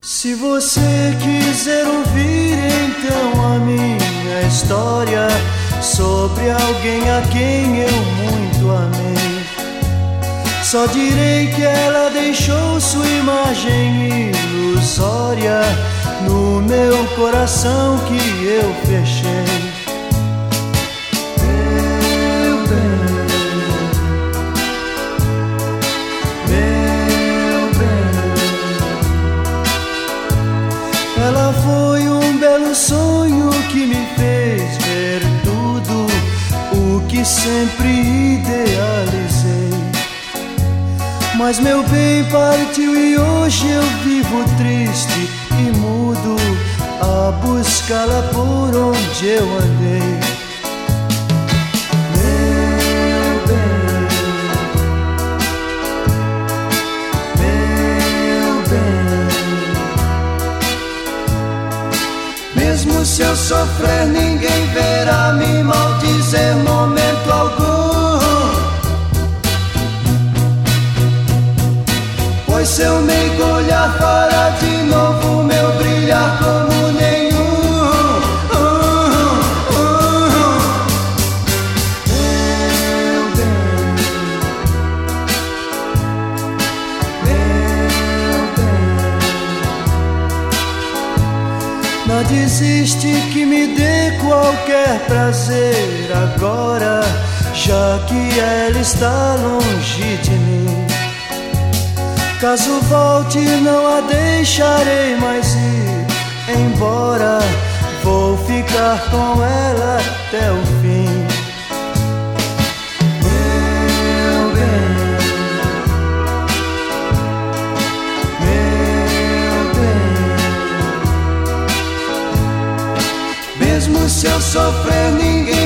Se você quiser ouvir então a minha história sobre alguém a quem eu muito amei, só direi que ela deixou sua imagem ilusória no meu coração que eu fechei. Ela foi um belo sonho que me fez ver tudo o que sempre idealizei. Mas meu bem partiu e hoje eu vivo triste e mudo a buscá-la por onde eu andei. Mesmo se eu sofrer, ninguém verá me maldizer momento algum, pois se eu mergulhar fará de novo meu brilhar como nenhum. Não desiste que me dê qualquer prazer agora, já que ela está longe de mim. Caso volte não a deixarei mais ir embora, vou ficar com ela até o fim. Mesmo se eu sofrer, ninguém